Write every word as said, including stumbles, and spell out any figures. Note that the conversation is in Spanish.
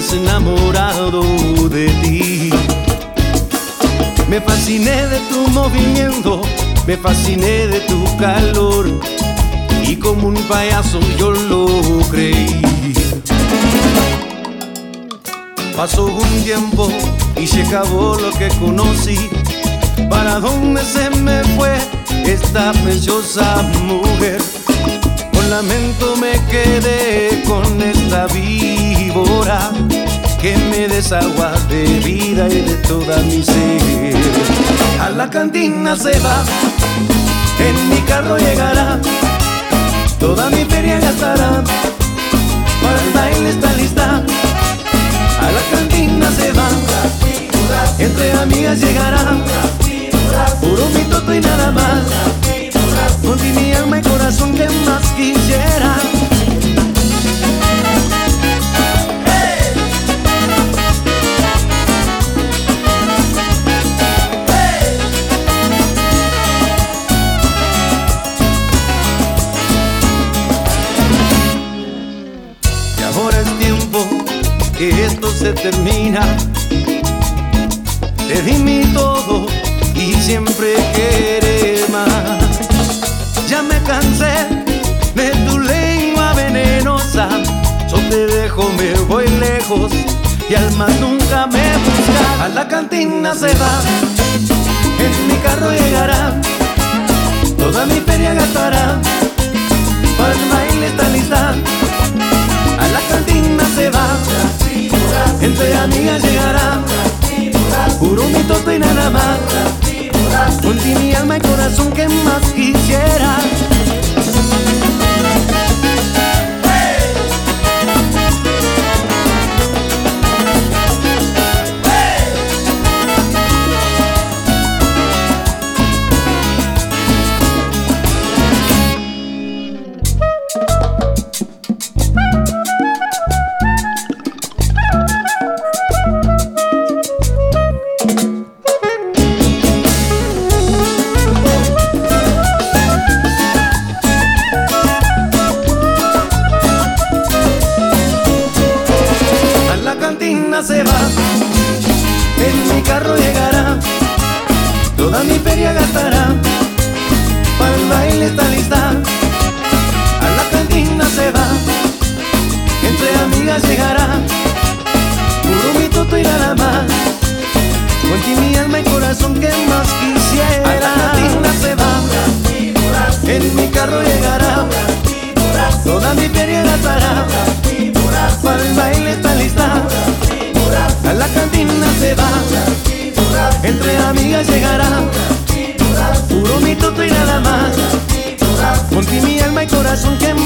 vez enamorado de ti. Me fasciné de tu movimiento, me fasciné de tu calor, y como un payaso yo lo creí. Pasó un tiempo y se acabó lo que conocí. ¿Para dónde se me fue esta preciosa mujer? Con lamento me quedé con esta víbora que me desagua de vida y de toda mi ser. A la cantina se va, en mi carro llegará, toda mi feria gastará, para el baile está lista. A la cantina se va, entre amigas llegará, puro mi toto y nada más, con mi alma y corazón que más quisiera. Que esto se termina. Te di mi todo y siempre quieres más. Ya me cansé de tu lengua venenosa. Yo te dejo, me voy lejos y al más nunca me buscas. A la cantina se va, en mi carro llegará, toda mi feria gastará, para el baile está lista. A la cantina se va, entre amigas llegará, puro mi toto y nada más, con ti mi alma y corazón que más quisiera. Se va, en mi carro llegará, toda mi feria gastará, para el baile está lista. A la cantina se va, entre amigas llegará, puro mi toto y nada más, con ti mi alma y corazón que más quisiera. A la cantina se va, en mi carro llegará, toda mi feria gastará, para el baile está lista. A la cantina se va, entre amigas llegará, puro mi toto y nada más, con ti mi alma y corazón que